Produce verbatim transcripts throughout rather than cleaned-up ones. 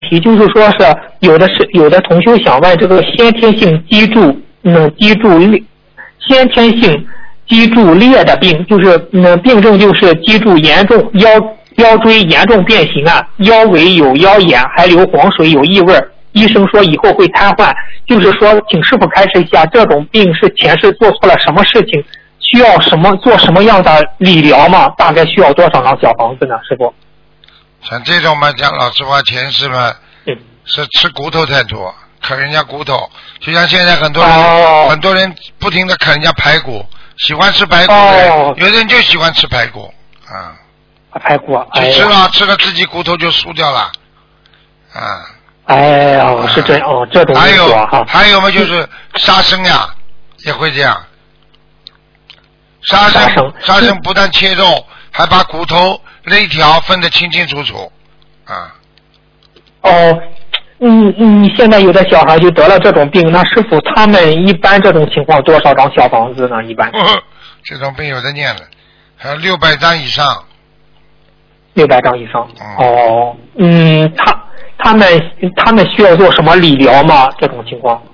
题，就是说是有的是有的同学想问这个先天性脊柱嗯脊柱裂先天性脊柱裂的病，就是嗯病症就是脊柱严重腰腰椎严重变形啊，腰围有腰眼，还流黄水，有异味，医生说以后会瘫痪。就是说，请师傅开示一下，这种病是前世做错了什么事情，需要什么做什么样的理疗吗？大概需要多少张小房子呢？师傅？ 像这种嘛，讲老实话，前世嘛是吃骨头太多，啃人家骨头，就像现在很多人、哦、很多人不停的啃人家排骨，喜欢吃排骨的人、哦、有的人就喜欢吃排骨啊。 排骨啊， 去吃了、哎、吃了自己骨头就输掉了啊。 哎哦，是这样哦，这种还有还有嘛，就是杀生呀，也会这样。杀生杀生不但切肉，还把骨头肋条分得清清楚楚啊。 哦，嗯嗯，现在有的小孩就得了这种病，那师傅他们一般这种情况多少张小房子呢？一般？ 哦、这种病有的念了，还有六百张以上。 六百张以上。哦，嗯，他他们他们需要做什么理疗吗？这种情况？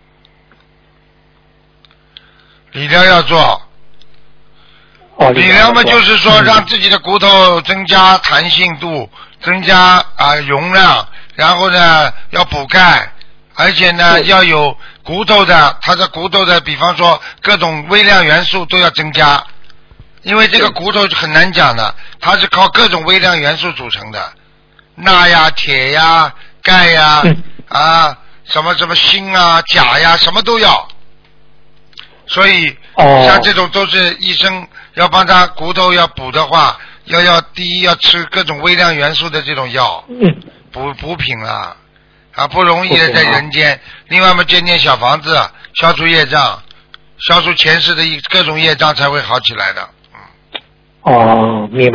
理疗要做。 哦， 理疗嘛，就是说让自己的骨头增加弹性度，增加啊、呃、容量，然后呢要补钙，而且呢要有骨头的，它的骨头的，比方说各种微量元素都要增加。因为这个骨头很难讲的，它是靠各种微量元素组成的，钠呀、铁呀、钙呀、嗯、啊什么什么锌啊、钾呀，什么都要。所以、哦、像这种都是医生要帮他骨头要补的话，要要第一要吃各种微量元素的这种药， 嗯、 补补品啊，啊不容易的在人间。另外嘛，念念小房子，消除业障，消除前世的各种业障才会好起来的。 哦，明